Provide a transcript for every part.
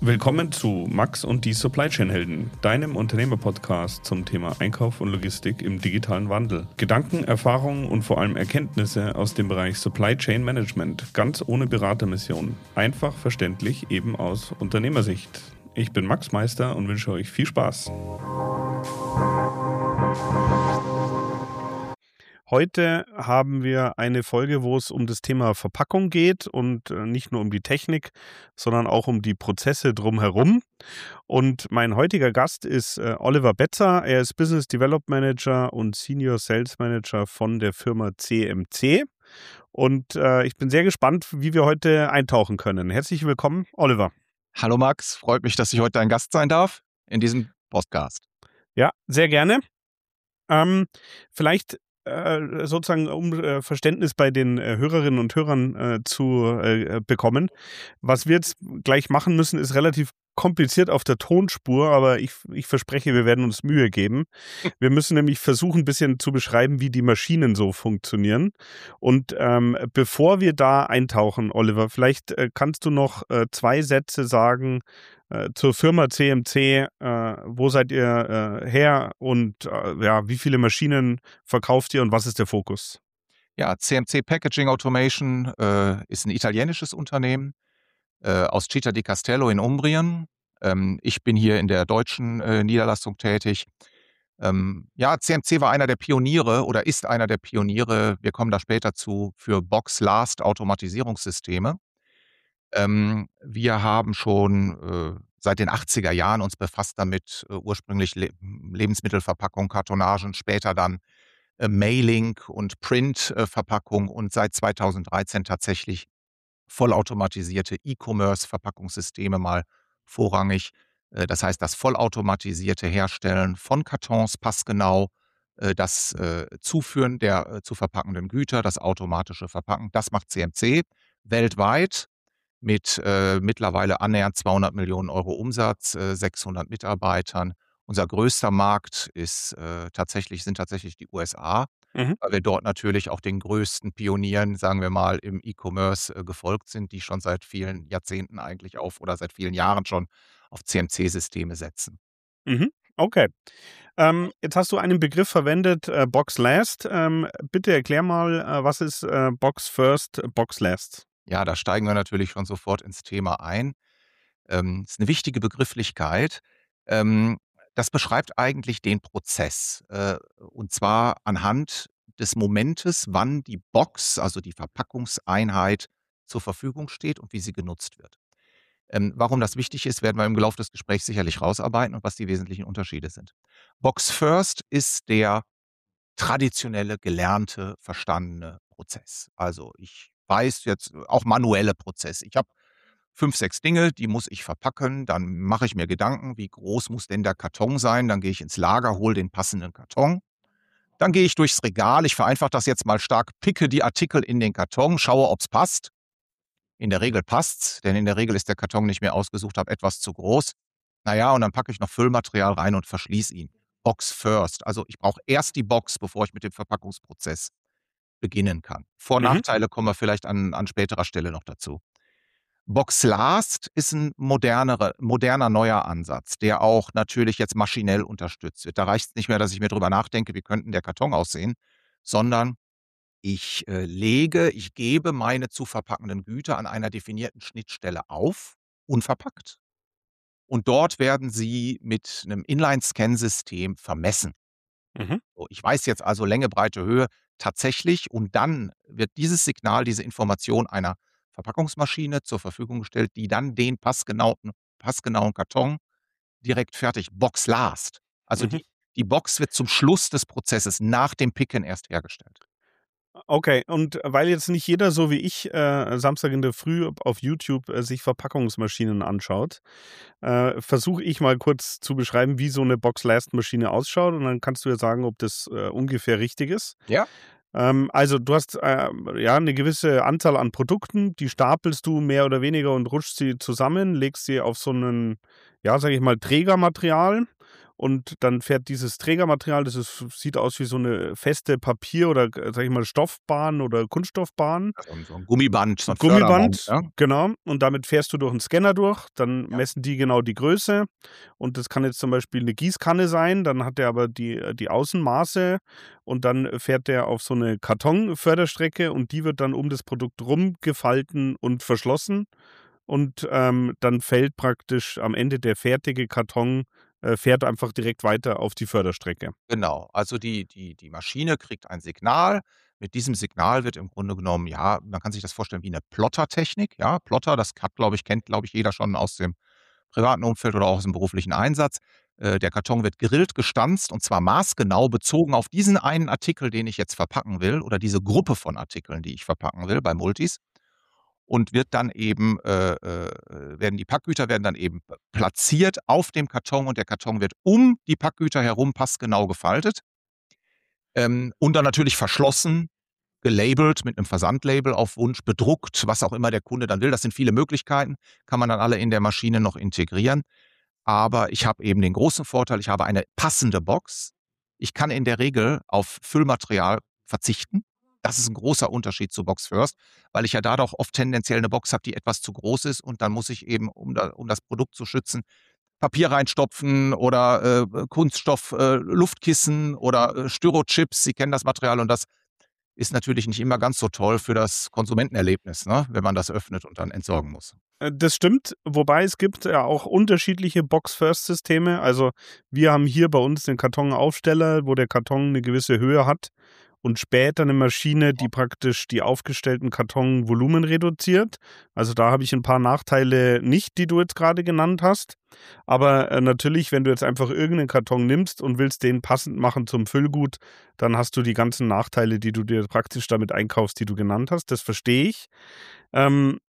Willkommen zu Max und die Supply Chain Helden, deinem Unternehmer-Podcast zum Thema Einkauf und Logistik im digitalen Wandel. Gedanken, Erfahrungen und vor allem Erkenntnisse aus dem Bereich Supply Chain Management, ganz ohne Beratermission. Einfach verständlich, eben aus Unternehmersicht. Ich bin Max Meister und wünsche euch viel Spaß. Heute haben wir eine Folge, wo es um das Thema Verpackung geht und nicht nur um die Technik, sondern auch um die Prozesse drumherum. Und mein heutiger Gast ist Oliver Betzer. Er ist Business Development Manager und Senior Sales Manager von der Firma CMC. Und ich bin sehr gespannt, wie wir heute eintauchen können. Herzlich willkommen, Oliver. Hallo Max, freut mich, dass ich heute dein Gast sein darf in diesem Podcast. Ja, sehr gerne. Vielleicht sozusagen, um Verständnis bei den Hörerinnen und Hörern zu bekommen. Was wir jetzt gleich machen müssen, ist relativ kompliziert auf der Tonspur, aber ich verspreche, wir werden uns Mühe geben. Wir müssen nämlich versuchen, ein bisschen zu beschreiben, wie die Maschinen so funktionieren. Und bevor wir da eintauchen, Oliver, vielleicht kannst du noch 2 Sätze sagen zur Firma CMC. Wo seid ihr her und wie viele Maschinen verkauft ihr und was ist der Fokus? Ja, CMC Packaging Automation ist ein italienisches Unternehmen aus Città di Castello in Umbrien. Ich bin hier in der deutschen Niederlassung tätig. CMC war einer der Pioniere oder ist einer der Pioniere, wir kommen da später zu, für Box-Last-Automatisierungssysteme. Wir haben schon seit den 80er Jahren uns befasst damit, ursprünglich Lebensmittelverpackung, Kartonagen, später dann Mailing und Print-Verpackung und seit 2013 tatsächlich vollautomatisierte E-Commerce-Verpackungssysteme mal vorrangig. Das heißt, das vollautomatisierte Herstellen von Kartons passgenau, das Zuführen der zu verpackenden Güter, das automatische Verpacken, das macht CMC weltweit mit mittlerweile annähernd 200 Millionen Euro Umsatz, 600 Mitarbeitern. Unser größter Markt sind tatsächlich die USA, weil wir dort natürlich auch den größten Pionieren, sagen wir mal, im E-Commerce gefolgt sind, die schon seit vielen Jahrzehnten eigentlich oder seit vielen Jahren schon auf CMC-Systeme setzen. Okay. Jetzt hast du einen Begriff verwendet, Box Last. Bitte erklär mal, was ist Box First, Box Last? Ja, da steigen wir natürlich schon sofort ins Thema ein. Ist eine wichtige Begrifflichkeit. Das beschreibt eigentlich den Prozess, und zwar anhand des Momentes, wann die Box, also die Verpackungseinheit, zur Verfügung steht und wie sie genutzt wird. Warum das wichtig ist, werden wir im Laufe des Gesprächs sicherlich rausarbeiten und was die wesentlichen Unterschiede sind. Box First ist der traditionelle, gelernte, verstandene Prozess. Also ich weiß jetzt auch manuelle Prozess. Ich habe 5, 6 Dinge, die muss ich verpacken. Dann mache ich mir Gedanken, wie groß muss denn der Karton sein? Dann gehe ich ins Lager, hole den passenden Karton. Dann gehe ich durchs Regal. Ich vereinfache das jetzt mal stark, picke die Artikel in den Karton, schaue, ob es passt. In der Regel passt's, denn in der Regel ist der Karton nicht mehr ausgesucht, habe etwas zu groß. Naja, und dann packe ich noch Füllmaterial rein und verschließe ihn. Box first. Also ich brauche erst die Box, bevor ich mit dem Verpackungsprozess beginnen kann. Vor- und Nachteile kommen wir vielleicht an späterer Stelle noch dazu. Box Last ist ein moderner neuer Ansatz, der auch natürlich jetzt maschinell unterstützt wird. Da reicht es nicht mehr, dass ich mir drüber nachdenke, wie könnte der Karton aussehen, sondern ich gebe meine zu verpackenden Güter an einer definierten Schnittstelle auf, unverpackt. Und dort werden sie mit einem Inline-Scan-System vermessen. Mhm. So, ich weiß jetzt also Länge, Breite, Höhe tatsächlich und dann wird dieses Signal, diese Information einer Verpackungsmaschine zur Verfügung gestellt, die dann den passgenauen Karton direkt fertig, Box Last. Also Mhm. die Box wird zum Schluss des Prozesses nach dem Picken erst hergestellt. Okay, und weil jetzt nicht jeder so wie ich Samstag in der Früh auf YouTube sich Verpackungsmaschinen anschaut, versuche ich mal kurz zu beschreiben, wie so eine Box-Last-Maschine ausschaut und dann kannst du ja sagen, ob das ungefähr richtig ist. Ja. Also du hast eine gewisse Anzahl an Produkten, die stapelst du mehr oder weniger und rutschst sie zusammen, legst sie auf so einen, ja, sage ich mal, Trägermaterial und dann fährt dieses Trägermaterial, sieht aus wie so eine feste Papier- oder, sage ich mal, Stoffbahn oder Kunststoffbahn. Also so ein Gummiband, so ein Förderband, Gummiband, ne? genau. Und damit fährst du durch 'n Scanner durch, dann Ja, messen die genau die Größe. Und das kann jetzt zum Beispiel eine Gießkanne sein, dann hat der aber die Außenmaße und dann fährt der auf so eine Kartonförderstrecke und die wird dann um das Produkt rumgefalten und verschlossen. Und, dann fällt praktisch am Ende der fertige Karton fährt einfach direkt weiter auf die Förderstrecke. genau. Also die Maschine kriegt ein Signal. Mit diesem Signal wird im Grunde genommen, ja, man kann sich das vorstellen wie 'ne Plottertechnik, ja? Plotter, das kennt, glaube ich, jeder schon aus dem privaten Umfeld oder auch aus'm beruflichen Einsatz. Der Karton wird gegrillt, gestanzt und zwar maßgenau bezogen auf diesen einen Artikel, den ich jetzt verpacken will oder diese Gruppe von Artikeln, die ich verpacken will bei Multis und wird dann eben, die Packgüter werden dann eben platziert auf dem Karton und der Karton wird um die Packgüter herum passgenau gefaltet, und dann natürlich verschlossen, gelabelt mit 'nem Versandlabel auf Wunsch, bedruckt, was auch immer der Kunde dann will. Das sind viele Möglichkeiten, kann man dann alle in der Maschine noch integrieren. Aber ich habe eben den großen Vorteil, ich habe eine passende Box. Ich kann in der Regel auf Füllmaterial verzichten. Das ist 'n großer Unterschied zu Box First, weil ich ja da doch oft tendenziell 'ne Box habe, die etwas zu groß ist und dann muss ich eben, um das Produkt zu schützen, Papier reinstopfen oder, Kunststoff, Luftkissen oder, Styrochips. Sie kennen das Material und das ist natürlich nicht immer ganz so toll für das Konsumentenerlebnis, ne, wenn man das öffnet und dann entsorgen muss. Das stimmt, wobei es gibt ja auch unterschiedliche Box-First-Systeme. Also, wir haben hier bei uns den Kartonaufsteller, wo der Karton eine gewisse Höhe hat und später eine Maschine, die praktisch die aufgestellten Kartonvolumen reduziert. Also, da habe ich ein paar Nachteile nicht, die du jetzt gerade genannt hast. Aber, natürlich, wenn du jetzt einfach irgendeinen Karton nimmst und willst den passend machen zum Füllgut, dann hast du die ganzen Nachteile, die du dir praktisch damit einkaufst, die du genannt hast. Das verstehe ich. Ähm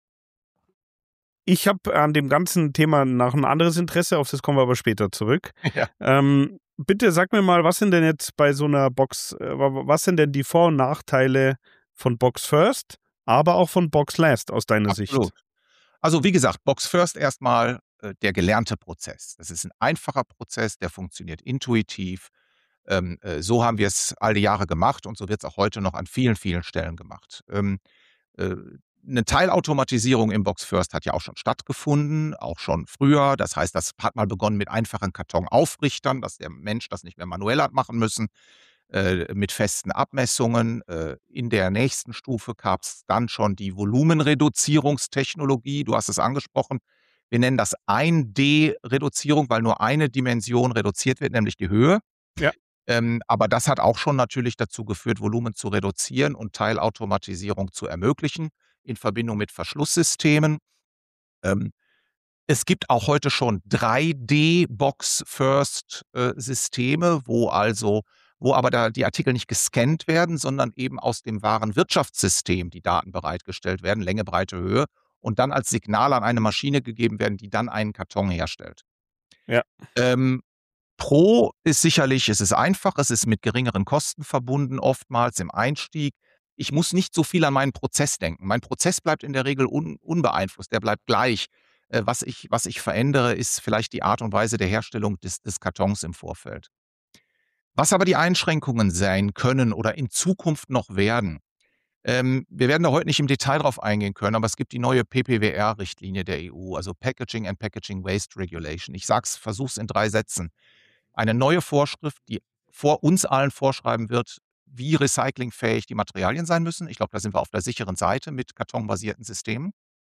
Ich habe an dem ganzen Thema noch ein anderes Interesse, auf das kommen wir aber später zurück. Ja. Bitte sag mir mal, was sind denn jetzt bei so einer Box was sind denn die Vor- und Nachteile von Box First, aber auch von Box Last aus deiner Sicht? Absolut. Also, wie gesagt, Box First erstmal, der gelernte Prozess. Das ist 'n einfacher Prozess, der funktioniert intuitiv. So haben wir's all die Jahre gemacht und so wird's auch heute noch an vielen, vielen Stellen gemacht. Äh, 'Ne Teilautomatisierung im Box First hat ja auch schon stattgefunden, auch schon früher. Das heißt, das hat mal begonnen mit einfachen Kartonaufrichtern, dass der Mensch das nicht mehr manuell hat machen müssen, mit festen Abmessungen. In der nächsten Stufe gab's dann schon die Volumenreduzierungstechnologie. Du hast es angesprochen. Wir nennen das 1D-Reduzierung, weil nur eine Dimension reduziert wird, nämlich die Höhe. Ja. Aber das hat auch schon natürlich dazu geführt, Volumen zu reduzieren und Teilautomatisierung zu ermöglichen in Verbindung mit Verschlusssystemen. Ähm, Es gibt auch heute schon 3D Box First, Systeme, wo aber da die Artikel nicht gescannt werden, sondern eben aus dem wahren Wirtschaftssystem die Daten bereitgestellt werden, Länge, Breite, Höhe und dann als Signal an eine Maschine gegeben werden, die dann einen Karton herstellt. Ja, Ähm, Pro ist sicherlich, es ist einfach, es ist mit geringeren Kosten verbunden, oftmals im Einstieg. Ich muss nicht so viel an meinen Prozess denken. Mein Prozess bleibt in der Regel unbeeinflusst, der bleibt gleich. Was ich verändere, ist vielleicht die Art und Weise der Herstellung des Kartons im Vorfeld. Was aber die Einschränkungen sein können oder in Zukunft noch werden, wir werden da heute nicht im Detail drauf eingehen können, aber es gibt die neue PPWR-Richtlinie der EU, also Packaging and Packaging Waste Regulation. Versuch's in 3 Sätzen. Eine neue Vorschrift, die vor uns allen vorschreiben wird, wie recyclingfähig die Materialien sein müssen. Ich glaube, da sind wir auf der sicheren Seite mit kartonbasierten Systemen.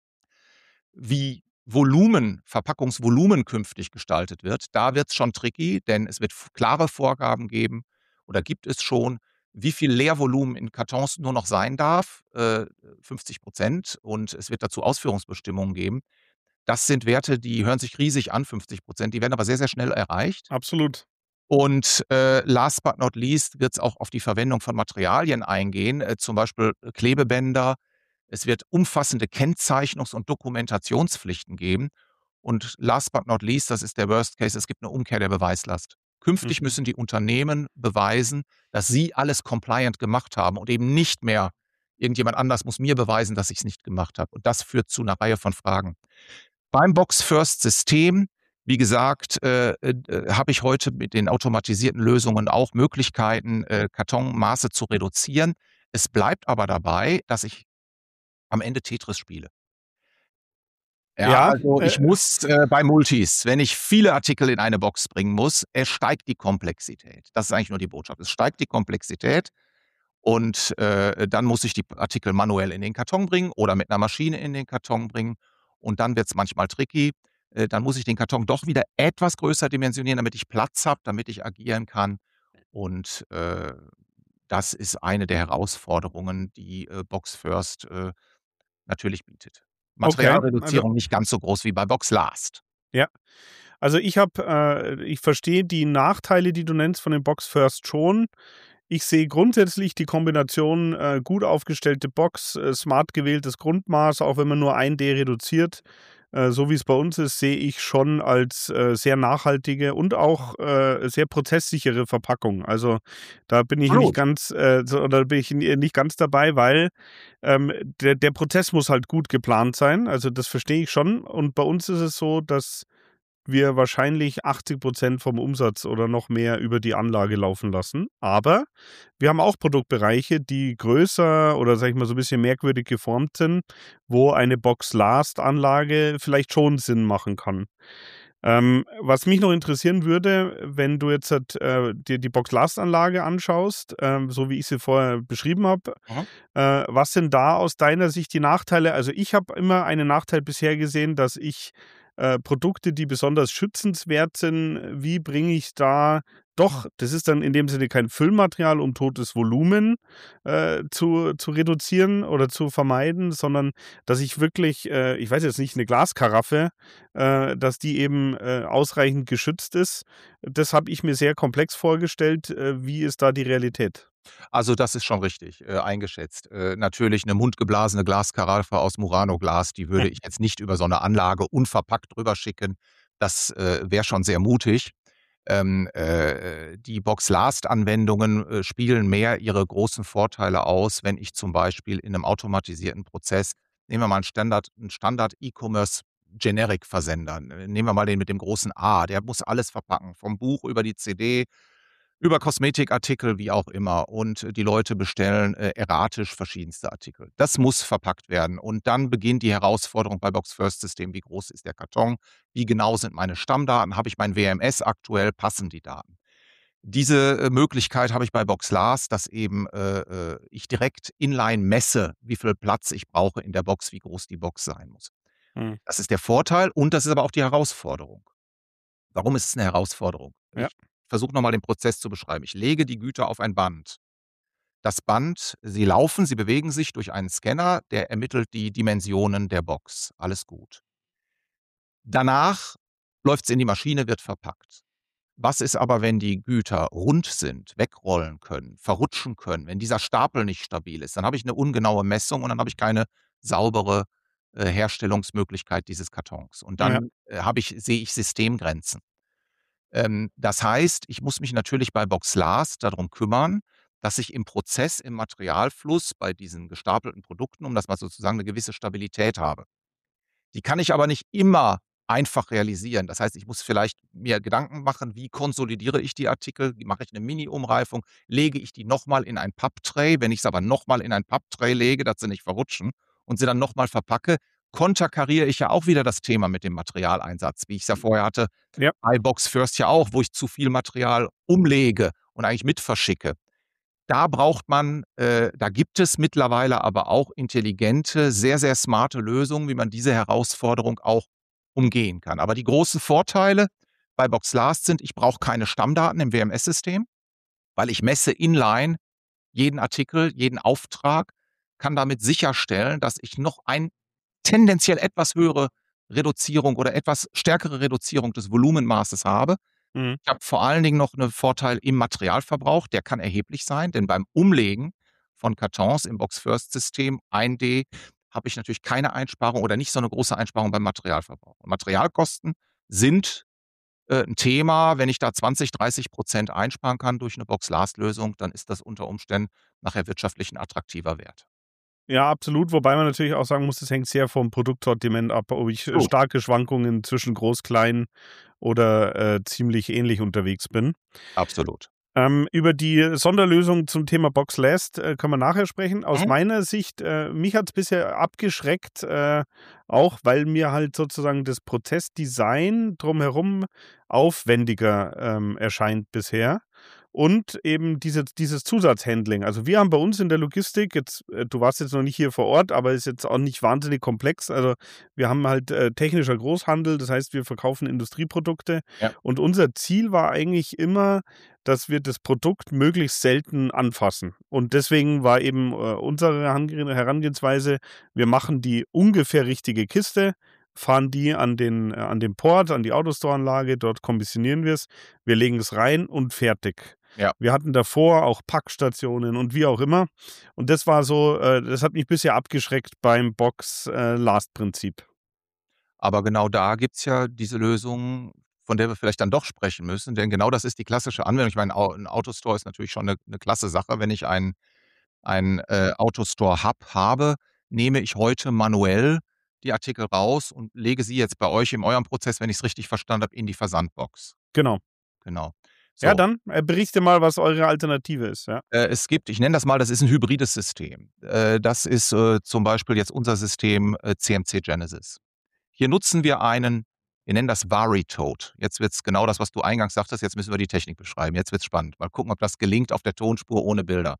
Wie Verpackungsvolumen künftig gestaltet wird, da wird's schon tricky, denn es wird klare Vorgaben geben oder gibt es schon, wie viel Leervolumen in Kartons nur noch sein darf, 50%, und es wird dazu Ausführungsbestimmungen geben. Das sind Werte, die hören sich riesig an, 50%, die werden aber sehr, sehr schnell erreicht. absolut. Und, last but not least wird's auch auf die Verwendung von Materialien eingehen, zum Beispiel Klebebänder. Es wird umfassende Kennzeichnungs- und Dokumentationspflichten geben. Und last but not least, das ist der Worst Case, es gibt eine Umkehr der Beweislast. Künftig Mhm. müssen die Unternehmen beweisen, dass sie alles compliant gemacht haben und eben nicht mehr irgendjemand anders muss mir beweisen, dass ich es nicht gemacht habe. Und das führt zu einer Reihe von Fragen. Beim Box-First-System, Wie gesagt, habe ich heute mit den automatisierten Lösungen auch Möglichkeiten, Kartonmaße zu reduzieren. Es bleibt aber dabei, dass ich am Ende Tetris spiele. Ja, Ja, also ich muss bei Multis, wenn ich viele Artikel in eine Box bringen muss, es steigt die Komplexität. Das ist eigentlich nur die Botschaft. Es steigt die Komplexität und dann muss ich die Artikel manuell in den Karton bringen oder mit einer Maschine in den Karton bringen. Und dann wird's manchmal tricky. Dann muss ich den Karton doch wieder etwas größer dimensionieren, damit ich Platz habe, damit ich agieren kann. Und das ist eine der Herausforderungen, die Box First natürlich bietet. okay. Also, Materialreduzierung nicht ganz so groß wie bei Box Last. ja. Also ich verstehe die Nachteile, die du nennst von den Box First schon. Ich sehe grundsätzlich die Kombination gut aufgestellte Box, smart gewähltes Grundmaß, auch wenn man nur 1D reduziert, so wie es bei uns ist, sehe ich schon als sehr nachhaltige und auch sehr prozesssichere Verpackung. Also da bin ich nicht Absolut. ganz, oder bin ich nicht ganz dabei, weil der Prozess muss halt gut geplant sein. Also das verstehe ich schon. Und bei uns ist es so, dass wir wahrscheinlich 80% vom Umsatz oder noch mehr über die Anlage laufen lassen. Aber wir haben auch Produktbereiche, die größer oder sag ich mal so ein bisschen merkwürdig geformt sind, wo eine Box-Last-Anlage vielleicht schon Sinn machen kann. Was mich noch interessieren würde, wenn du jetzt dir die Box-Last-Anlage anschaust, so wie ich sie vorher beschrieben habe, Mhm. was sind da aus deiner Sicht die Nachteile? Also ich habe immer einen Nachteil bisher gesehen, dass ich Produkte, die besonders schützenswert sind, wie bringe ich da doch, das ist dann in dem Sinne kein Füllmaterial, um totes Volumen zu reduzieren oder zu vermeiden, sondern dass ich wirklich, ich weiß jetzt nicht, eine Glaskaraffe, dass die eben ausreichend geschützt ist. Das habe ich mir sehr komplex vorgestellt. Wie ist da die Realität? Also, das ist schon richtig, eingeschätzt. Natürlich 'ne mundgeblasene Glaskaraffe aus Murano-Glas, die würde ich jetzt nicht über so 'ne Anlage unverpackt rüberschicken. Das wäre schon sehr mutig. Die Box-Last-Anwendungen spielen mehr ihre großen Vorteile aus, wenn ich zum Beispiel in 'nem automatisierten Prozess nehmen wir mal 'n Standard E-Commerce Generic-Versender. Nehmen wir mal den mit dem großen A, der muss alles verpacken, vom Buch über die CD, über Kosmetikartikel, wie auch immer. Und die Leute bestellen erratisch verschiedenste Artikel. Das muss verpackt werden. Und dann beginnt die Herausforderung bei Box First System. Wie groß ist der Karton? Wie genau sind meine Stammdaten? Habe ich mein WMS aktuell? Passen die Daten? Diese Möglichkeit habe ich bei Box Last, dass eben ich direkt inline messe, wie viel Platz ich brauche in der Box, wie groß die Box sein muss. Hm. Das ist der Vorteil und das ist aber auch die Herausforderung. Warum ist es 'ne Herausforderung? Ja. Ich versuche noch mal den Prozess zu beschreiben. Ich lege die Güter auf ein Band. Das Band sie laufen, sie bewegen sich durch einen Scanner, der ermittelt die Dimensionen der Box. Alles gut. Danach läuft's in die Maschine, wird verpackt. Was ist aber, wenn die Güter rund sind, wegrollen können, verrutschen können, wenn dieser Stapel nicht stabil ist? Dann habe ich 'ne ungenaue Messung und dann habe ich keine saubere Herstellungsmöglichkeit dieses Kartons. Und Ja. dann sehe ich Systemgrenzen. Das heißt, ich muss mich natürlich bei Box Last darum kümmern, dass ich im Prozess, im Materialfluss bei diesen gestapelten Produkten, um das mal so zu sagen, 'ne gewisse Stabilität habe. Die kann ich aber nicht immer einfach realisieren. Das heißt, ich muss vielleicht mir Gedanken machen, wie konsolidiere ich die Artikel? Wie mache ich 'ne Mini-Umreifung? Lege ich die noch mal in ein Papptray? Wenn ich's aber noch mal in ein Papptray lege, dass sie nicht verrutschen und sie dann noch mal verpacke, konterkariere ich ja auch wieder das Thema mit dem Materialeinsatz, wie ich's ja vorher hatte Ja. bei Box First ja auch, wo ich zu viel Material umlege und eigentlich mit verschicke. Da braucht man da gibt es mittlerweile aber auch intelligente, sehr, sehr smarte Lösungen, wie man diese Herausforderung auch umgehen kann. Aber die großen Vorteile bei Box Last sind, ich brauche keine Stammdaten im WMS-System, weil ich messe inline jeden Artikel, jeden Auftrag, kann damit sicherstellen, dass ich noch ein tendenziell etwas höhere Reduzierung oder etwas stärkere Reduzierung des Volumenmaßes habe. Mhm. Ich habe vor allen Dingen noch 'nen Vorteil im Materialverbrauch, der kann erheblich sein, denn beim Umlegen von Kartons im Box First System 1D habe ich natürlich keine Einsparung oder nicht so 'ne große Einsparung beim Materialverbrauch. Und Materialkosten sind 'n Thema. Wenn ich da 20, 30% einsparen kann durch 'ne Box Last Lösung, dann ist das unter Umständen nachher wirtschaftlich 'n attraktiver Wert. Ja, absolut. Wobei man natürlich auch sagen muss, das hängt sehr vom Produktsortiment ab, ob ich Absolut. starke Schwankungen zwischen groß, klein oder ziemlich ähnlich unterwegs bin. Absolut. Über die Sonderlösung zum Thema Box Last können wir nachher sprechen. Aus Mhm. meiner Sicht, mich hat es bisher abgeschreckt, auch weil mir halt sozusagen das Prozessdesign drumherum aufwendiger erscheint bisher. Und eben dieses Zusatzhandling. Also wir haben bei uns in der Logistik, jetzt, du warst jetzt noch nicht hier vor Ort, aber ist jetzt auch nicht wahnsinnig komplex. Also wir haben halt technischer Großhandel, das heißt, wir verkaufen Industrieprodukte. Ja. Und unser Ziel war eigentlich immer, dass wir das Produkt möglichst selten anfassen. Und deswegen war eben unsere Herangehensweise, wir machen die ungefähr richtige Kiste, fahren die an den Port, an die Autostore-Anlage, dort kommissionieren wir es, wir legen es rein und fertig. Ja. Wir hatten davor auch Packstationen und wie auch immer. Und das war so, das hat mich bisher abgeschreckt beim Box-Last-Prinzip. Aber genau da gibt's ja diese Lösung, von der wir vielleicht dann doch sprechen müssen, denn genau das ist die klassische Anwendung. Ich meine, 'n Autostore ist natürlich schon 'ne klasse Sache. Wenn ich einen Autostore-Hub habe, nehme ich heute manuell die Artikel raus und lege sie jetzt bei euch in eurem Prozess, wenn ich's richtig verstanden habe, in die Versandbox. Genau. Genau. Ja, So, dann berichte mal, was eure Alternative ist. Ja. es gibt, ich nenne das mal, das ist 'n hybrides System. Das ist, zum Beispiel jetzt unser System, CMC Genesis. Hier nutzen wir nennen das Varitode. Jetzt wird's genau das, was du eingangs sagtest, jetzt müssen wir die Technik beschreiben. Jetzt wird's spannend. Mal gucken, ob das gelingt auf der Tonspur ohne Bilder.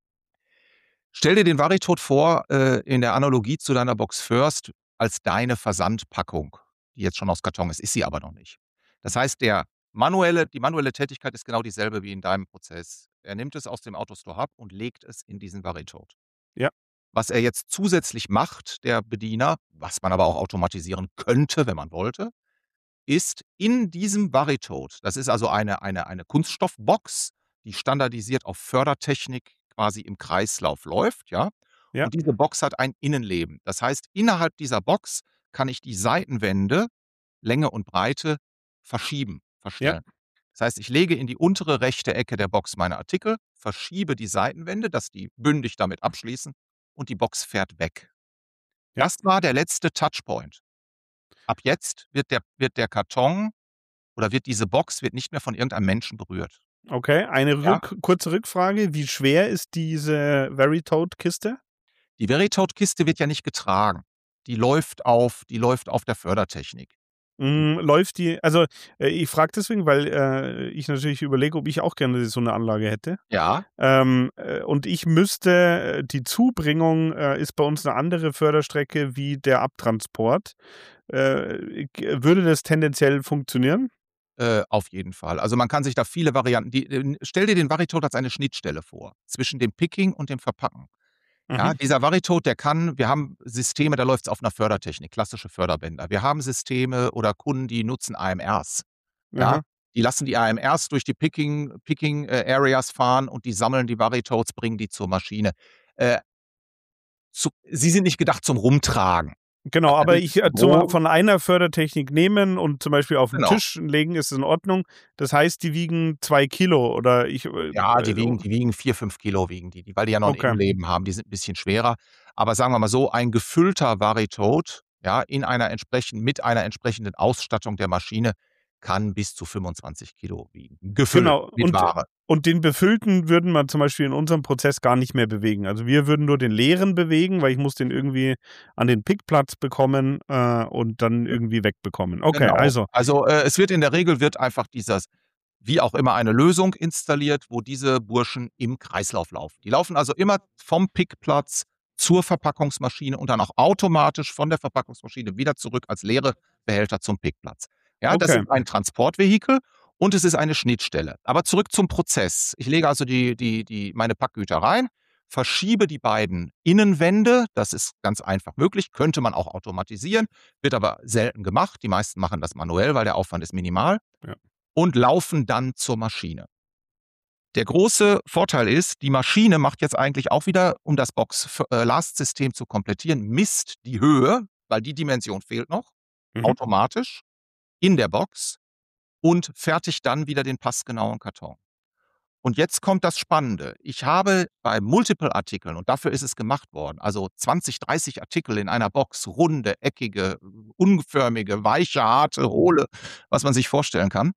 Stell dir den Varitode vor, in der Analogie zu deiner Box First als deine Versandpackung, die jetzt schon aus Karton ist sie aber noch nicht. Das heißt, die manuelle Tätigkeit ist genau dieselbe wie in deinem Prozess. Er nimmt es aus dem AutoStore Hub und legt es in diesen Varitode. Ja. Was er jetzt zusätzlich macht, der Bediener, was man aber auch automatisieren könnte, wenn man wollte, ist in diesem Varitode, das ist also eine Kunststoffbox, die standardisiert auf Fördertechnik quasi im Kreislauf läuft, ja? Ja. Und diese Box hat ein Innenleben. Das heißt, innerhalb dieser Box kann ich die Seitenwände, Länge und Breite verschieben, Ja. verstellen. Das heißt, ich lege in die untere rechte Ecke der Box meine Artikel, verschiebe die Seitenwände, dass die bündig damit abschließen und die Box fährt weg. Ja. Das war der letzte Touchpoint. Ab jetzt wird der Karton oder wird nicht mehr von irgendeinem Menschen berührt. Okay, eine Ja? kurze Rückfrage. Wie schwer ist diese Veritode-Kiste? Die Veritode-Kiste wird ja nicht getragen. Die läuft auf der Fördertechnik. Die Läuft die, also ich frage deswegen, weil ich natürlich überlege, ob ich auch gerne so eine Anlage hätte. Ja, Und ich müsste, die Zubringung ist bei uns eine andere Förderstrecke wie der Abtransport. Würde das tendenziell funktionieren? auf jeden Fall. Also, man kann sich da viele Varianten stell dir den Varitode als eine Schnittstelle vor zwischen dem Picking und dem Verpacken. Ja, Mhm. dieser Varitode, wir haben Systeme, da läuft's auf 'ner Fördertechnik, klassische Förderbänder. Wir haben Systeme oder Kunden, die nutzen AMRs, ja? Aha. Die lassen die AMRs durch die Areas fahren und die sammeln die Varitodes, bringen die zur Maschine. Äh, sie sind nicht gedacht zum Rumtragen. Genau, aber Batterien ich zu groß. von einer Fördertechnik nehmen und zum Beispiel auf den Genau. Tisch legen, ist in Ordnung. Das heißt, die wiegen 2 Kilo oder Ja, die wiegen 4, 5 Kilo wiegen die, weil die ja noch 'n okay, Innenleben haben. Die sind 'n bisschen schwerer. Aber sagen wir mal so, ein gefüllter Varitode, ja, mit einer entsprechenden Ausstattung der Maschine kann bis zu 25 Kilo wiegen. Gefüllt genau. mit Ware. Und den befüllten würden wir zum Beispiel in unserem Prozess gar nicht mehr bewegen. Also wir würden nur den leeren bewegen, weil ich muss den irgendwie an den Pickplatz bekommen und dann irgendwie wegbekommen. Okay, Genau. also, Also, es wird in der Regel wird einfach wie auch immer eine Lösung installiert, wo diese Burschen im Kreislauf laufen. Die laufen also immer vom Pickplatz zur Verpackungsmaschine und dann auch automatisch von der Verpackungsmaschine wieder zurück als leere Behälter zum Pickplatz. Ja, das okay, ist ein Transportvehikel und es ist eine Schnittstelle. Aber zurück zum Prozess. Ich lege also meine Packgüter rein, verschiebe die beiden Innenwände. Das ist ganz einfach möglich, könnte man auch automatisieren, wird aber selten gemacht. Die meisten machen das manuell, weil der Aufwand ist minimal ja, und laufen dann zur Maschine. Der große Vorteil ist, die Maschine macht jetzt eigentlich auch wieder, um das Box-Last-System zu komplettieren, misst die Höhe, weil die Dimension fehlt noch, mhm, automatisch in der Box und fertigt dann wieder den passgenauen Karton. Und jetzt kommt das Spannende. Ich habe bei Multiple-Artikeln, und dafür ist es gemacht worden, also 20, 30 Artikel in einer Box, runde, eckige, unförmige, weiche, harte, hohle, was man sich vorstellen kann,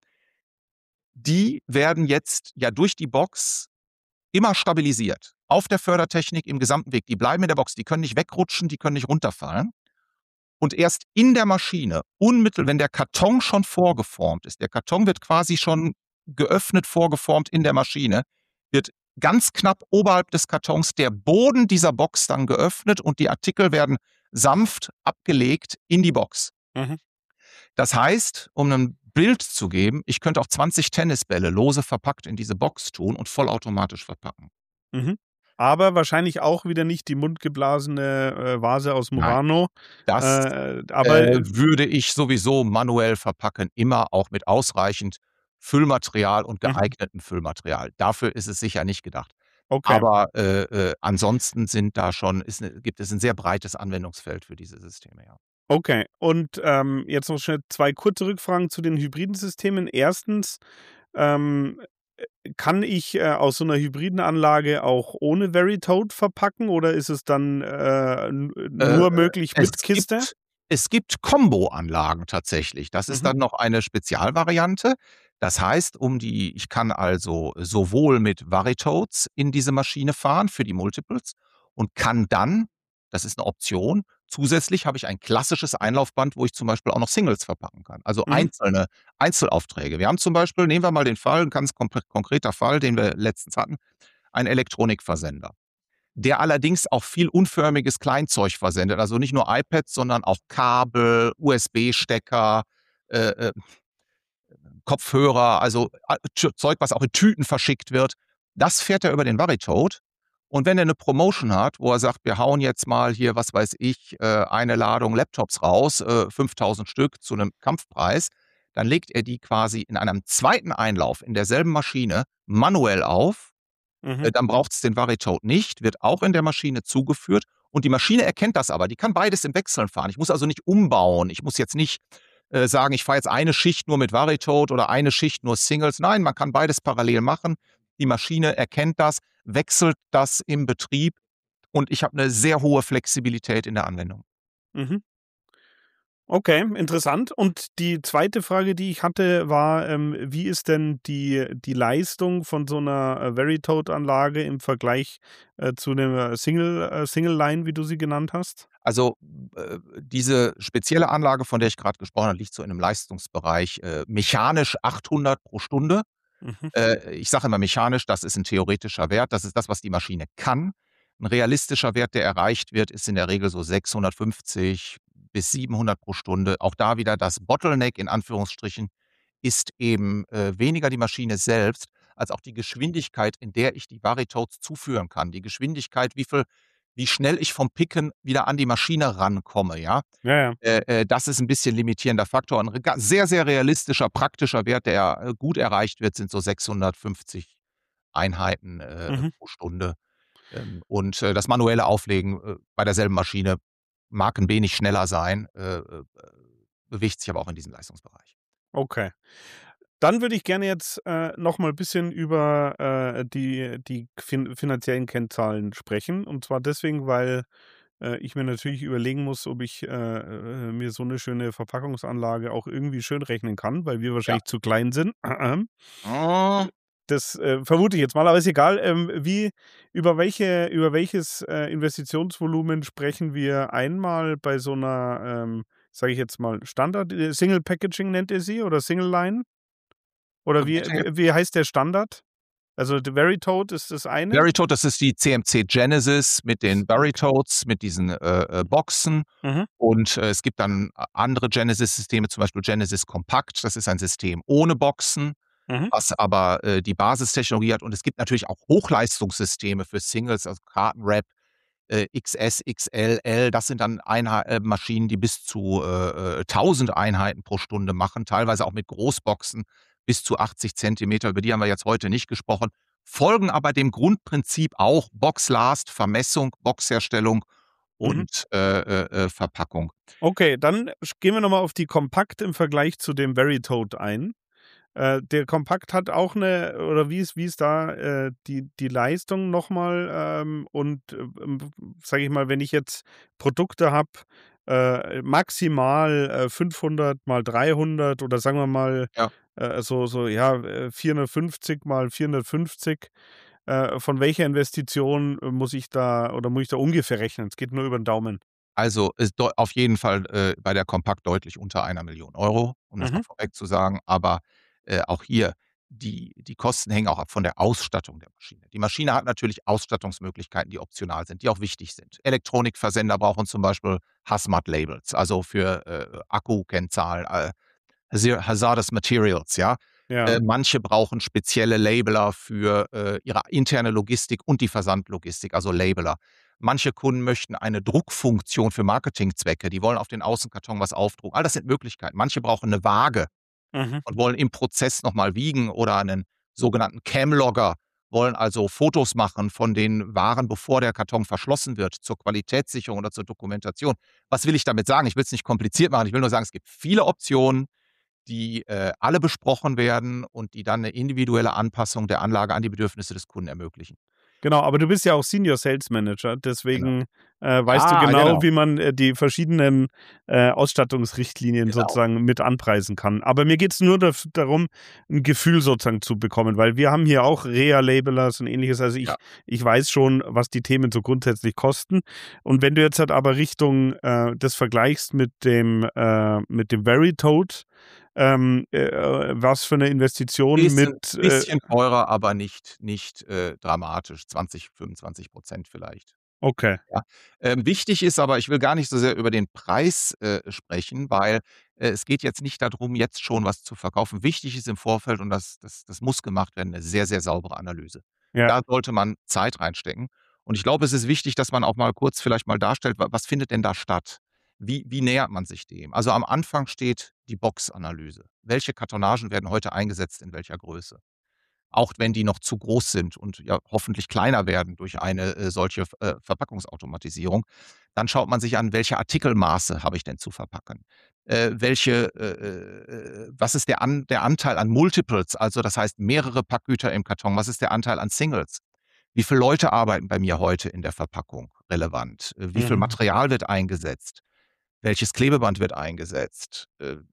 die werden jetzt ja durch die Box immer stabilisiert. Auf der Fördertechnik im gesamten Weg. Die bleiben in der Box, die können nicht wegrutschen, die können nicht runterfallen. Und erst in der Maschine, wenn der Karton schon vorgeformt ist, der Karton wird quasi schon geöffnet, vorgeformt in der Maschine, wird ganz knapp oberhalb des Kartons der Boden dieser Box dann geöffnet und die Artikel werden sanft abgelegt in die Box. Mhm. Das heißt, um ein Bild zu geben, ich könnte auch 20 Tennisbälle lose verpackt in diese Box tun und vollautomatisch verpacken. Mhm. Aber wahrscheinlich auch wieder nicht die mundgeblasene Vase aus Nein, Murano. das Aber würde ich sowieso manuell verpacken, immer auch mit ausreichend Füllmaterial und mhm. geeignetem Füllmaterial. Dafür ist es sicher nicht gedacht. Okay. Aber ansonsten gibt es ein sehr breites Anwendungsfeld für diese Systeme, ja. Okay. Und jetzt noch schnell 2 kurze Rückfragen zu den hybriden Systemen. Erstens, ähm, kann ich aus so einer hybriden Anlage auch ohne Veritode verpacken oder ist es dann Äh, nur möglich es mit Kiste? gibt es gibt Komboanlagen tatsächlich. Das ist Mhm. dann noch eine Spezialvariante. Das heißt, ich kann also sowohl mit Varitodes in diese Maschine fahren für die Multiples und kann dann, das ist 'ne Option, zusätzlich habe ich ein klassisches Einlaufband, wo ich zum Beispiel auch noch Singles verpacken kann, also Mhm. Einzelaufträge. Wir haben zum Beispiel, nehmen wir mal den Fall, 'n ganz konkreter Fall, den wir letztens hatten, ein Elektronikversender, der allerdings auch viel unförmiges Kleinzeug versendet. Also nicht nur iPads, sondern auch Kabel, USB-Stecker, äh, äh, Kopfhörer, also Zeug, was auch in Tüten verschickt wird. Das fährt er über den Varitode. Und wenn er eine Promotion hat, wo er sagt, wir hauen jetzt mal hier, was weiß ich, eine Ladung Laptops raus, 5.000 Stück zu einem Kampfpreis, dann legt er die quasi in einem zweiten Einlauf in derselben Maschine manuell auf. Mhm. Dann braucht's den Varitode nicht, wird auch in der Maschine zugeführt und die Maschine erkennt das aber. Die kann beides im Wechseln fahren. Ich muss also nicht umbauen. Ich muss jetzt nicht sagen, ich fahre jetzt eine Schicht nur mit Varitode oder eine Schicht nur Singles. Nein, man kann beides parallel machen. Die Maschine erkennt das, wechselt das im Betrieb und ich habe eine sehr hohe Flexibilität in der Anwendung. Mhm. Okay, interessant. Und die zweite Frage, die ich hatte, war, wie ist denn die Leistung von so einer Veritode-Anlage im Vergleich zu 'ner Single-Line, wie du sie genannt hast? Also, diese spezielle Anlage, von der ich gerade gesprochen habe, liegt so in einem Leistungsbereich, mechanisch 800 pro Stunde. Mhm. Ich sage immer mechanisch, das ist ein theoretischer Wert. Das ist das, was die Maschine kann. Ein realistischer Wert, der erreicht wird, ist in der Regel so 650 bis 700 pro Stunde. Auch da wieder das Bottleneck in Anführungsstrichen ist eben, weniger die Maschine selbst, als auch die Geschwindigkeit, in der ich die Varitodes zuführen kann. Die Geschwindigkeit, wie schnell ich vom Picken wieder an die Maschine rankomme, ja? Ja, ja. Das ist 'n bisschen limitierender Faktor. 'N sehr, sehr realistischer, praktischer Wert, der, gut erreicht wird, sind so 650 Einheiten, Mhm. pro Stunde. Und das manuelle Auflegen, bei derselben Maschine mag 'n wenig schneller sein, bewegt sich aber auch in diesem Leistungsbereich. Okay. Dann würde ich gerne jetzt noch mal ein bisschen über die finanziellen Kennzahlen sprechen. Und zwar deswegen, weil ich mir natürlich überlegen muss, ob ich mir so eine schöne Verpackungsanlage auch irgendwie schön rechnen kann, weil wir Ja. wahrscheinlich zu klein sind. Hm, Das vermute ich jetzt mal, aber ist egal. Über welches Investitionsvolumen sprechen wir einmal bei so einer, sage ich jetzt mal, Standard Single Packaging nennt ihr sie oder Single Line? Oder wie bitte wie wie heißt der Standard? Also, der Veritode ist das eine? Veritode, das ist die CMC Genesis mit den Okay. Varitodes, mit diesen, Boxen. Mhm, Und, es gibt dann andere Genesis-Systeme, zum Beispiel Genesis Compact. Das ist ein System ohne Boxen, mhm, was aber, die Basistechnologie hat. Und es gibt natürlich auch Hochleistungssysteme für Singles, also Kartenwrap, XS, XL, L. Das sind dann Maschinen, die bis zu, 1.000 Einheiten pro Stunde machen, teilweise auch mit Großboxen bis zu 80 Zentimeter. Über die haben wir jetzt heute nicht gesprochen, folgen aber dem Grundprinzip auch Boxlast, Vermessung, Boxherstellung mhm. und, Verpackung. Okay, dann gehen wir noch mal auf die Compact im Vergleich zu dem Veritode ein. Der Kompakt hat auch eine, oder wie ist da die Leistung nochmal? Und sage ich mal, wenn ich jetzt Produkte habe, maximal 500 mal 300 oder sagen wir mal Ja. ja, 450 mal 450. Von welcher Investition muss ich da oder muss ich da ungefähr rechnen? Es geht nur über den Daumen. Also, ist deu auf jeden Fall, bei der Kompakt deutlich unter 1.000.000 €, um das mal Mhm. vorweg zu sagen. Aber, auch hier, die Kosten hängen auch ab von der Ausstattung der Maschine. Die Maschine hat natürlich Ausstattungsmöglichkeiten, die optional sind, die auch wichtig sind. Elektronikversender brauchen zum Beispiel Hazmat-Labels, also für, Akkukennzahlen, Hazardous Materials, ja. Ja. Manche brauchen spezielle Labeler für, ihre interne Logistik und die Versandlogistik, also Labeler. Manche Kunden möchten eine Druckfunktion für Marketingzwecke, die wollen auf den Außenkarton was aufdrucken. All das sind Möglichkeiten. Manche brauchen 'ne Waage Mhm. und wollen im Prozess noch mal wiegen oder einen sogenannten Camlogger, wollen also Fotos machen von den Waren, bevor der Karton verschlossen wird, zur Qualitätssicherung oder zur Dokumentation. Was will ich damit sagen? Ich will es nicht kompliziert machen. Ich will nur sagen, es gibt viele Optionen, die, alle besprochen werden und die dann 'ne individuelle Anpassung der Anlage an die Bedürfnisse des Kunden ermöglichen. Genau, aber du bist ja auch Senior Sales Manager, Genau. deswegen, weißt du Ja, genau, genau, wie man, die verschiedenen, Ausstattungsrichtlinien genau. sozusagen mit anpreisen kann. Aber mir geht's nur darum, ein Gefühl sozusagen zu bekommen, weil wir haben hier auch Rea-Labelers und Ähnliches. Also, Ja. ich weiß schon, was die Themen so grundsätzlich kosten. Und wenn du jetzt halt aber Richtung, das vergleichst mit dem Veritode, was für eine Investition Bisschen mit, bisschen teurer, aber nicht, dramatisch, 20, 25% vielleicht. okay, Ja. Wichtig ist aber, ich will gar nicht so sehr über den Preis, sprechen, weil, es geht jetzt nicht darum, jetzt schon was zu verkaufen. Wichtig ist im Vorfeld und das muss gemacht werden, 'ne sehr, sehr saubere Analyse. ja. Da sollte man Zeit reinstecken. Und ich glaube, es ist wichtig, dass man auch mal kurz vielleicht mal darstellt, was findet denn da statt? Wie nähert man sich dem? Also, am Anfang steht die Boxanalyse. Welche Kartonagen werden heute eingesetzt, in welcher Größe? Auch wenn die noch zu groß sind und ja hoffentlich kleiner werden durch eine, solche Verpackungsautomatisierung. Dann schaut man sich an, welche Artikelmaße habe ich denn zu verpacken? Was ist der Anteil an Multiples, also das heißt mehrere Packgüter im Karton? Was ist der Anteil an Singles? Wie viele Leute arbeiten bei mir heute in der Verpackung relevant? Wie viel Mhm. Material wird eingesetzt? Welches Klebeband wird eingesetzt?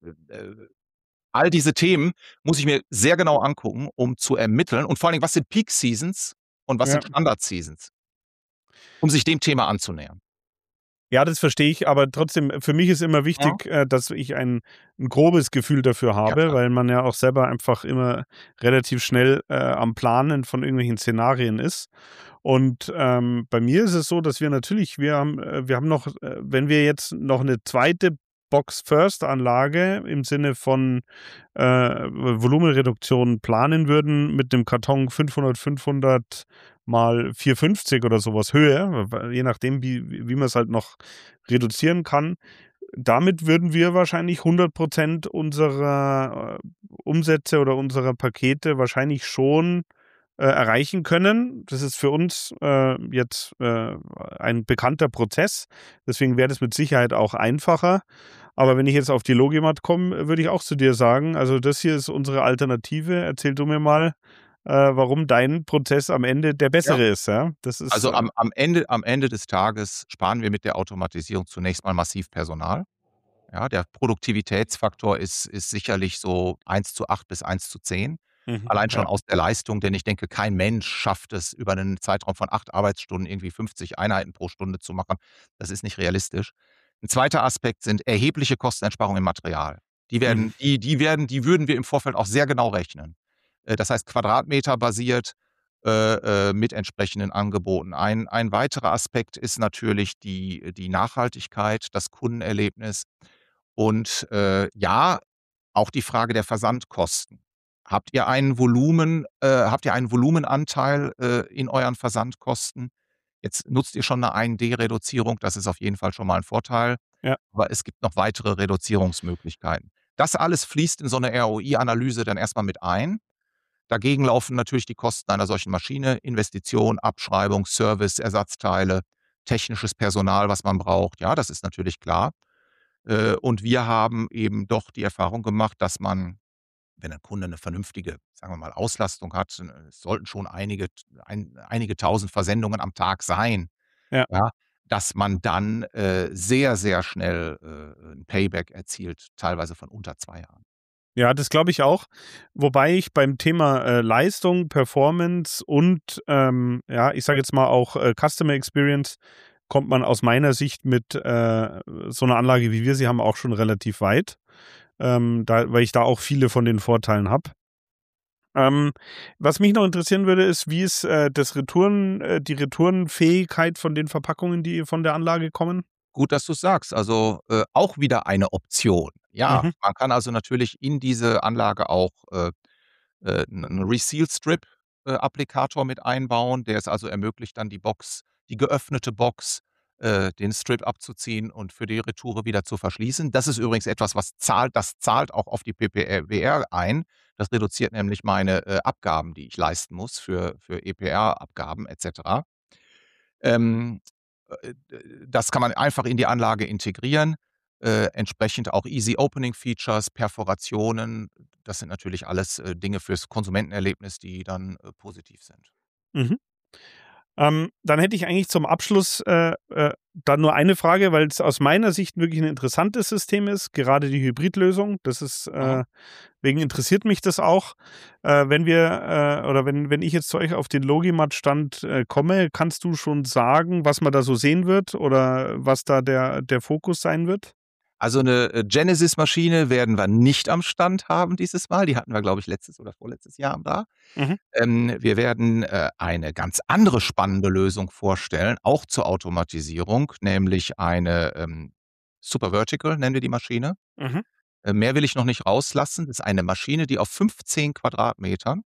All diese Themen muss ich mir sehr genau angucken, um zu ermitteln und vor allen Dingen, was sind Peak Seasons und was Ja. sind Standard Seasons, um sich dem Thema anzunähern. Ja, das verstehe ich, aber trotzdem, für mich ist immer Mhm. wichtig, dass ich ein grobes Gefühl dafür Ja, habe, klar. weil man ja auch selber einfach immer relativ schnell, am Planen von irgendwelchen Szenarien ist. Und, bei mir ist es so, dass wir haben noch, wenn wir jetzt noch eine zweite Box-First-Anlage im Sinne von, Volumenreduktion planen würden mit dem Karton 500, 500 mal 450 oder sowas Höhe, je nachdem, wie man es halt noch reduzieren kann. Damit würden wir wahrscheinlich 100% unserer, Umsätze oder unserer Pakete wahrscheinlich schon, erreichen können. Das ist für uns, jetzt, ein bekannter Prozess. Deswegen wäre das mit Sicherheit auch einfacher. Aber wenn ich jetzt auf die Logimat komme, würde ich auch zu dir sagen, also das hier ist unsere Alternative. Erzähl du mir mal, warum dein Prozess am Ende der Ja. bessere ist, ja? Das ist, Also, am Ende des Tages sparen wir mit der Automatisierung zunächst mal massiv Personal. Ja, der Produktivitätsfaktor ist sicherlich so 1:8 bis 1:10, mhm, allein ja, schon aus der Leistung, denn ich denke, kein Mensch schafft es, über 'nen Zeitraum von 8 Arbeitsstunden irgendwie 50 Einheiten pro Stunde zu machen. Das ist nicht realistisch. 'N zweiter Aspekt sind erhebliche Kosteneinsparungen im Material. mhm, Die würden wir im Vorfeld auch sehr genau rechnen. Das heißt quadratmeterbasiert, mit entsprechenden Angeboten. Ein weiterer Aspekt ist natürlich die Nachhaltigkeit, das Kundenerlebnis. Und, ja, auch die Frage der Versandkosten. Habt ihr einen Volumenanteil, in euren Versandkosten? Jetzt nutzt ihr schon 'ne 1D-Reduzierung, das ist auf jeden Fall schon mal 'n Vorteil, ja, aber es gibt noch weitere Reduzierungsmöglichkeiten. Das alles fließt in so 'ne ROI-Analyse dann erst mal mit ein. Dagegen laufen natürlich die Kosten einer solchen Maschine, Investition, Abschreibung, Service, Ersatzteile, technisches Personal, was man braucht. Ja, das ist natürlich klar. Und wir haben eben doch die Erfahrung gemacht, dass man wenn ein Kunde eine vernünftige, sagen wir mal, Auslastung hat, es sollten schon einige tausend Versendungen am Tag sein, Ja. ja, dass man dann, sehr, sehr schnell, 'n Payback erzielt, teilweise von unter 2 Jahren. Ja, das glaube ich auch. Wobei ich beim Thema Leistung, Performance und ja, ich sage jetzt mal auch Customer Experience kommt man aus meiner Sicht mit so einer Anlage, wie wir sie haben, auch schon relativ weit, weil ich da auch viele von den Vorteilen habe. Was mich noch interessieren würde, ist, wie ist die Retourenfähigkeit von den Verpackungen, die von der Anlage kommen? Gut, dass du's sagst. Also, auch wieder eine Option. Ja, Mhm, man kann also natürlich in diese Anlage auch, 'n Reseal Strip, Applikator mit einbauen, der es also ermöglicht, dann die geöffnete Box, den Strip abzuziehen und für die Retoure wieder zu verschließen. Das ist übrigens etwas, das zahlt auch auf die PPWR ein. Das reduziert nämlich meine, Abgaben, die ich leisten muss für EPR-Abgaben et cetera. Ähm, Das kann man einfach in die Anlage integrieren. Entsprechend auch Easy Opening Features, Perforationen. Das sind natürlich alles, Dinge fürs Konsumentenerlebnis, die dann, positiv sind. mhm. Dann hätte ich eigentlich zum Abschluss dann nur eine Frage, weil es aus meiner Sicht wirklich ein interessantes System ist, gerade die Hybridlösung. Das ist Mhm. wegen interessiert mich das auch. Wenn wir oder wenn ich jetzt zu euch auf den Logimat-Stand komme, kannst du schon sagen, was man da so sehen wird oder was da der Fokus sein wird? Also 'ne, Genesis-Maschine werden wir nicht am Stand haben dieses Mal. Die hatten wir, glaube ich, letztes oder vorletztes Jahr da. Mhm, Wir werden, eine ganz andere spannende Lösung vorstellen, auch zur Automatisierung, nämlich eine, Super Vertical nennen wir die Maschine. mhm, Mehr will ich noch nicht rauslassen. Das ist eine Maschine, die auf 15 Quadratmetern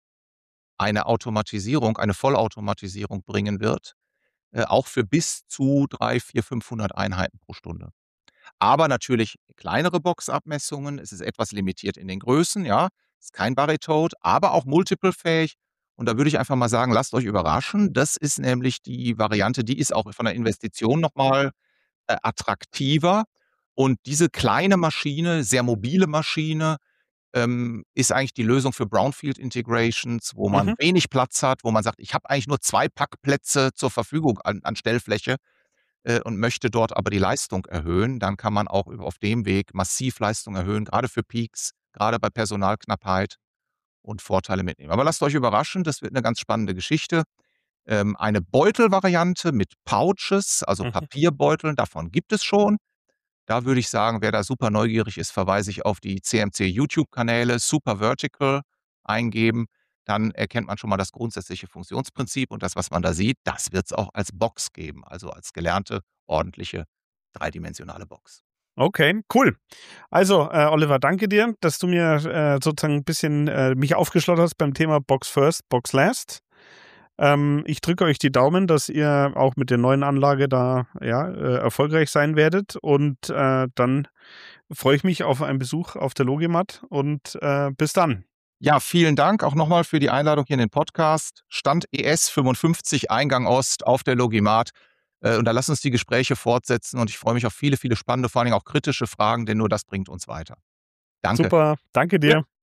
eine Vollautomatisierung bringen wird, auch für bis zu 3, 4, 500 Einheiten pro Stunde. Aber natürlich kleinere Boxabmessungen. Es ist etwas limitiert in den Größen, ja. Ist kein Baritoad, aber auch multiple-fähig. Und da würde ich einfach mal sagen, lasst euch überraschen. Das ist nämlich die Variante, die ist auch von der Investition noch mal, attraktiver. Und diese kleine Maschine, sehr mobile Maschine, ist eigentlich die Lösung für Brownfield Integrations, wo man mhm. wenig Platz hat, wo man sagt: „Ich habe eigentlich nur 2 Packplätze zur Verfügung an Stellfläche." Und möchte dort aber die Leistung erhöhen, dann kann man auch auf dem Weg massiv Leistung erhöhen, gerade für Peaks, gerade bei Personalknappheit und Vorteile mitnehmen. Aber lasst euch überraschen, das wird eine ganz spannende Geschichte. Eine Beutelvariante mit Pouches, also Mhm. Papierbeuteln, davon gibt es schon. Da würde ich sagen, wer da super neugierig ist, verweise ich auf die CMC YouTube-Kanäle Super Vertical eingeben. Dann erkennt man schon mal das grundsätzliche Funktionsprinzip und das, was man da sieht, das wird es auch als Box geben, also als gelernte, ordentliche, dreidimensionale Box. Okay, cool. Also, Oliver, danke dir, dass du mir sozusagen ein bisschen mich aufgeschlossen hast beim Thema Box First, Box Last. Ich drücke euch die Daumen, dass ihr auch mit der neuen Anlage da ja, erfolgreich sein werdet. Und dann freue ich mich auf einen Besuch auf der Logimat und bis dann. Ja, vielen Dank auch nochmal für die Einladung hier in den Podcast. Stand ES 55, Eingang Ost auf der Logimat. Und da lass uns die Gespräche fortsetzen und ich freue mich auf viele, viele spannende, vor allen Dingen auch kritische Fragen, denn nur das bringt uns weiter. Danke. Super, danke Ja. dir.